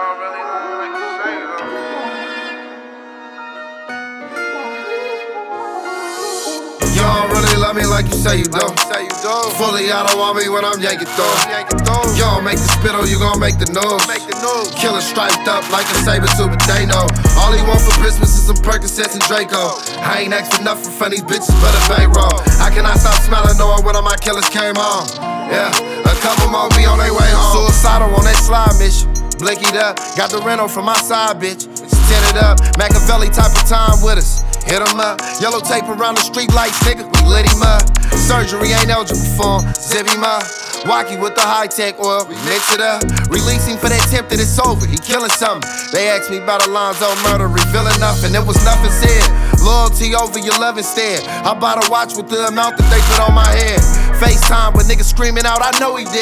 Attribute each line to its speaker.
Speaker 1: Y'all really like you say, though.
Speaker 2: You don't really love me like you say you do. Fully, I don't want me when I'm yanking through. You don't make the spittle, you gon' make the news. Killer striped up like a saber-tooth, but they know. All he want for Christmas is some Percocets and Draco. I ain't asked for nothing from these bitches but a bankroll. I cannot stop smiling knowing one of my killers came home. Yeah, a couple more be on their way home. Suicidal on that slide mission. Blinkied up, got the rental from my side, bitch. It's tinted up, Machiavelli type of time with us. Hit him up, yellow tape around the street lights, nigga, we lit him up. Surgery ain't eligible for him, zip him up. Wacky with the high-tech oil, we mix it up. Release him for that temp that it's over, he killing something. They asked me about Alonzo murder, revealing nothing, there was nothing said. Loyalty over your love instead. I bought a watch with the amount that they put on my head. FaceTime with niggas screaming out, I know he did.